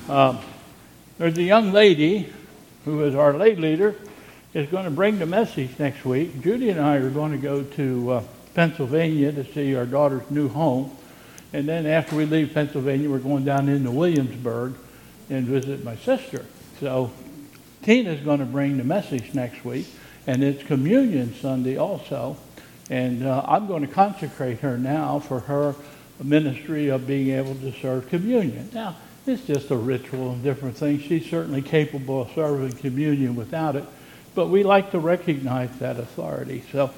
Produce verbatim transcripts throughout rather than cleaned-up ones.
Um, there's a young lady who is our lay leader, is going to bring the message next week. Judy and I are going to go to uh, Pennsylvania to see our daughter's new home. And then after we leave Pennsylvania, we're going down into Williamsburg and visit my sister. So Tina's going to bring the message next week, and it's Communion Sunday also. And uh, I'm going to consecrate her now for her ministry of being able to serve communion. Now, it's just a ritual and different things. She's certainly capable of serving communion without it, but we like to recognize that authority. So,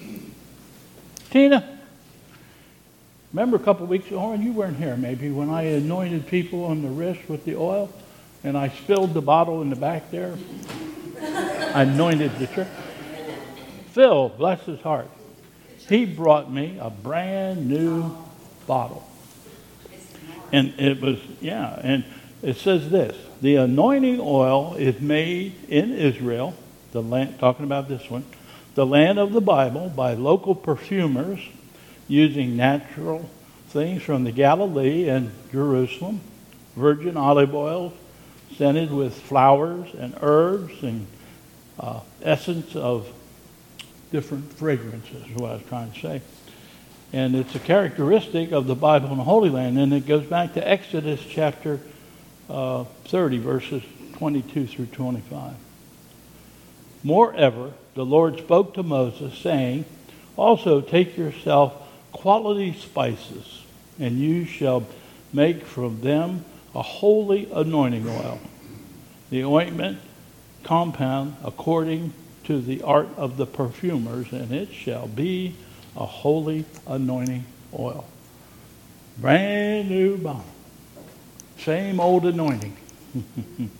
Tina, remember a couple of weeks ago, or you weren't here maybe, when I anointed people on the wrist with the oil, and I spilled the bottle in the back there? I anointed the church. Phil, bless his heart, he brought me a brand new bottle. And it was, yeah, and it says this: the anointing oil is made in Israel, the land, talking about this one, the land of the Bible, by local perfumers using natural things from the Galilee and Jerusalem, virgin olive oil scented with flowers and herbs and uh, essence of different fragrances, is what I was trying to say. And it's a characteristic of the Bible and the Holy Land. And it goes back to Exodus chapter uh, thirty, verses twenty-two through twenty-five. Moreover, the Lord spoke to Moses, saying, also take yourself quality spices, and you shall make from them a holy anointing oil, the ointment compound according to the art of the perfumers, and it shall be a holy anointing oil. Brand new bottle. Same old anointing.